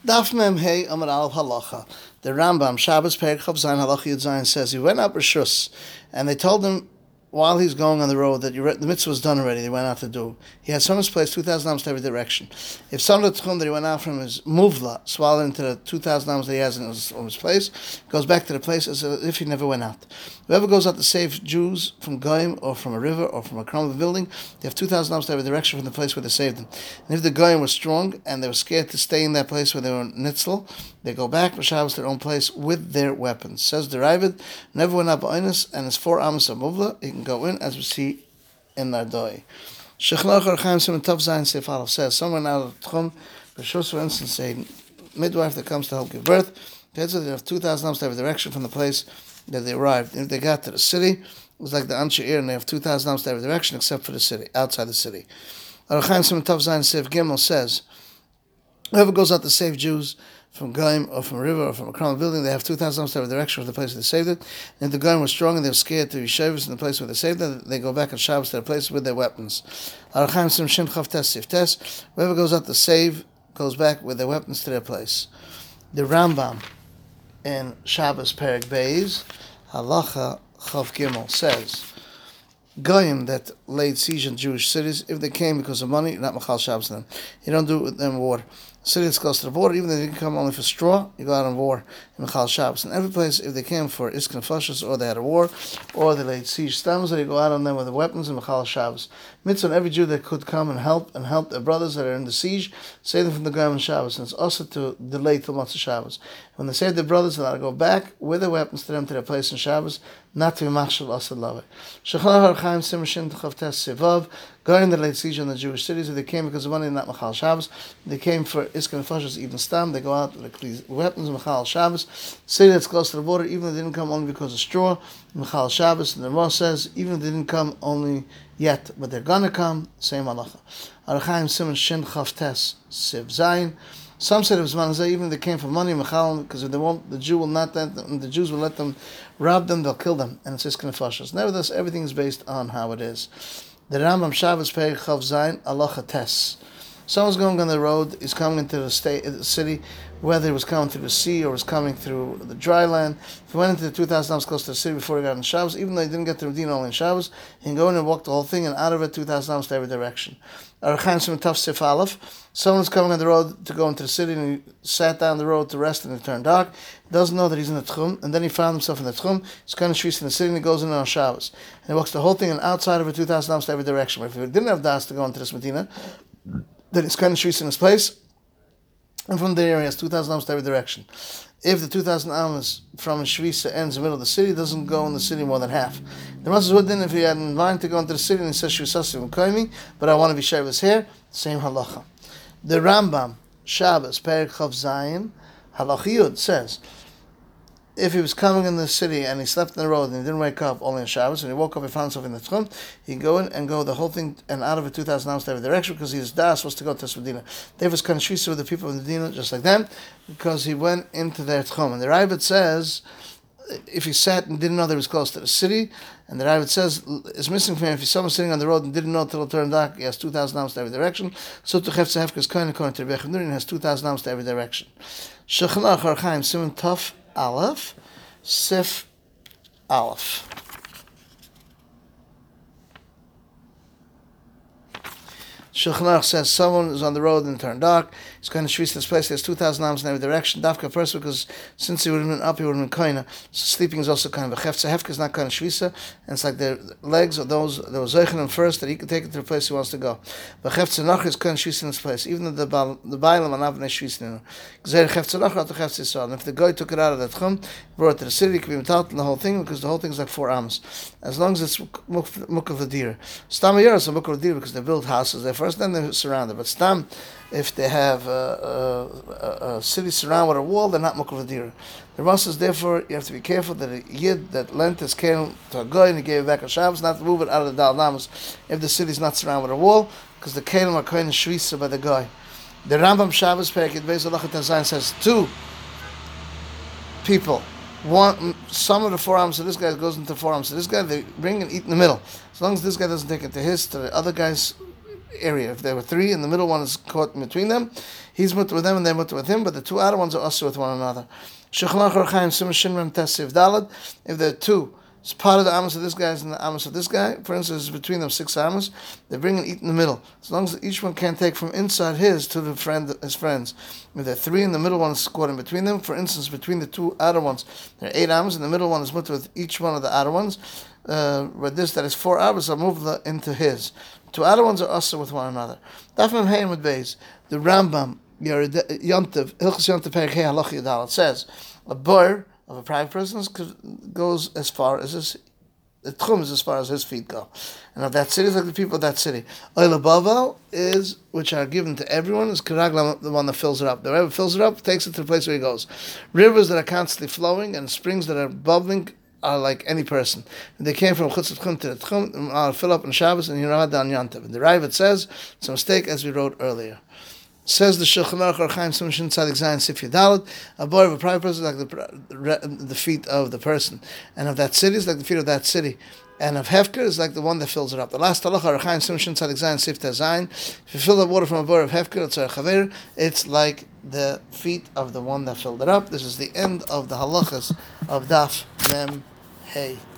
Daf Mem Hey Amar Al Halacha. The Rambam Shabbos Perek Chav Zayin Halacha Yud Zayin says he went up Rishus, and they told him while he's going on the road that the mitzvah was done already. They went out to do. He had someone's place 2,000 amos to every direction. If some of the tchum that he went out from his muvla swallowed into the 2,000 amos that he has in his place, goes back to the place as if he never went out. Whoever goes out to save Jews from Goyim or from a river or from a crumbled building, they have 2,000 amos to every direction from the place where they saved them. And if the Goyim were strong and they were scared to stay in that place where they were nitzel, they go back for Shabbos to their own place with their weapons. Says the Ravid, never went up Ba'inus, and his 4 amos of muvla, he can go in, as we see in Nardoi. Shechnach Archaim Simon Tov Zayin Seif Aleph says, someone out of Tchum, B'Shus, for instance, a midwife that comes to help give birth, they have 2,000 amos to every direction from the place that they arrived. And if they got to the city, it was like the Anshe Ir, and they have 2,000 amos to every direction except for the city, outside the city. Archaim Simon Tov Zayin Seif Gimel says, whoever goes out to save Jews from Goyim or from a river or from a crown building, they have 2,000 amos to every direction from the place where they saved it. And if the Goyim were strong and they were scared to be shavers in the place where they saved it, they go back on Shabbos to their place with their weapons. Archaim Sim Shin Chav Tes Sif Tes, whoever goes out to save goes back with their weapons to their place. The Rambam in Shabbos Perek Beis, Halacha Chav Gimel says, Goyim that laid siege on Jewish cities, if they came because of money, not Machal Shabbos them. You don't do it with them war. City that's close to the border, even if they didn't come only for straw, you go out on war in Machal Shabbos. In every place, if they came for Iskan Fashas, or they had a war, or they laid siege stems, or you go out on them with the weapons in Machal Shabbos. Mitzvah on every Jew that could come and help their brothers that are in the siege, save them from the Goyim on Shabbos. And it's also to delay till Matzah Shabbos. When they save their brothers, they'll go back with their weapons to them to their place in Shabbos, not to be machshel asad lave. Shechanah Harchaim Simashin Tchavtes Sivav, Goyim that laid siege on the Jewish cities, if they came because of money, not Machal Shabbos, they came for Iskan Fashas, even Stam, they go out with these weapons, Machal Shabbos, city that's close to the border, even if they didn't come only because of straw, Machal Shabbos, and the Ramah says, even if they didn't come only yet, but they're gonna come, same halacha. Archaim Simon Shin Chavtes Siv Zayin. Some said it was manazeh, even if they came for money, Machal, because if they won't, the Jews will let them rob them, they'll kill them, and it's Iskan Fashas. Nevertheless, everything is based on how it is. The Rambam Shabbos Perek Chav Zayin Halacha Tes. Someone's going on the road, he's coming into the city, whether he was coming through the sea or was coming through the dry land. If he went into the 2,000 amos close to the city before he got on Shabbos, even though he didn't get to Medina only in Shabbos, he can go in and walk the whole thing, and out of it 2,000 amos to every direction. Someone's coming on the road to go into the city, and he sat down the road to rest, and it turned dark. He doesn't know that he's in the Tchum, and then he found himself in the Tchum. He's kind of shvis in the city, and he goes in on Shabbos. And he walks the whole thing, and outside of it 2,000 amos to every direction. But if he didn't have das to go into this Medina, then he's kind of shvis in his place, and from there he has 2,000 amos to every direction. If the 2,000 amos from his shvisa ends in the middle of the city, it doesn't go in the city more than half. The Master Woodin, if he had in mind to go into the city and he says shvisasim koimi, but I want to be shavis here, same halacha. The Rambam Shabbos Perek Chav Zayin Halacha Yud says, if he was coming in the city and he slept in the road and he didn't wake up only on Shabbos, and he woke up and found himself in the Tchum, he can go in and go the whole thing and out of it 2,000 amos to every direction, because his das was to go to Medina. They was kind of shvisa with the people of Medina, just like them, because he went into their Tchum. And the Ravid says, if he sat and didn't know that he was close to the city, and the Ravid says, it's missing from him, if someone sitting on the road and didn't know until it turned dark, he has 2,000 amos to every direction. So to Chefze Hefka is kind of according to Rebbe Chavnurin, has 2,000 amos to every direction. Shechanah Harchaim Simon Tov Aleph Sif Aleph. Shulchan says someone is on the road and it turned dark. He's going to shvis this place. There's 2,000 amos in every direction. Dafka first, because since he would have been up, he would have been koina. So sleeping is also kind of a chefza. Hefka is not kind of shvisa, and it's like the legs of those that were zeichen first, that he can take it to the place he wants to go. But chefza nachar is kind of shvisa in this place, even though the bailam are not shvisa in it. Gzeir chefza nachar to chefza yisrael. And if the guy took it out of the tchum, brought it to the city, he could be metal in the whole thing, because the whole thing is like 4 amos, as long as it's mukhav l'dir. Stam yar is a mukhav l'dir, because they build houses there first, then they're surrounded. But stam, if they have a city surrounded with a wall, they're not mukhav l'dir. The Rambam says, therefore, you have to be careful that a yid that lent his kelim to a guy and he gave it back on Shabbos, not to move it out of the dal namas if the city is not surrounded with a wall, because the kelim are kind of shvisa by the guy. The Rambam Shabbos Perek Beis Halacha Tazayin says 2 people. One, some of the 4 amos of this guy goes into 4 amos of this guy. They bring and eat in the middle. As long as this guy doesn't take it to his, to the other guy's area. If there were three and the middle one is caught in between them, he's mutter with them and they're mutter with him, but the two outer ones are also with one another. If there are two, it's part of the amos of this guy and the amos of this guy. For instance, between them 6 amos. They bring and eat in the middle, as long as each one can't take from inside his to his friends. If there are 3 and the middle one is caught in between them, for instance, between the 2 outer ones, there are 8 amos, and the middle one is mutter with each one of the outer ones. But this, that is 4 amos, are moved into his. 2 outer ones are also with one another. Dafnam Hayim with Beis, the Rambam, Yontiv, Hilchos Yontiv Perek Hei Halacha Yudal, it says, a bor of a private person goes as far as his, the tchum is as far as his feet go. And of that city is like the people of that city. Oil Bavel is, which are given to everyone, is Karaglam, the one that fills it up. Whoever fills it up takes it to the place where he goes. Rivers that are constantly flowing and springs that are bubbling are like any person. And they came from Chutz Tchum to the Tchum, fill up on Shabbos and Yerad on Yantav. And the Rav says, it's a mistake as we wrote earlier. Says the Shulchan Aruch Archaim Simshin Tzadik Zayin Sif Yadalit, a boy of a private person is like the feet of the person, and of that city is like the feet of that city, and of Hefker is like the one that fills it up. The last halacha Archaim Simshin Tzadik Zayin Sif Zayin. If you fill up water from a boy of Hefker, it's like the feet of the one that filled it up. This is the end of the halachas of Daf Mem Hey.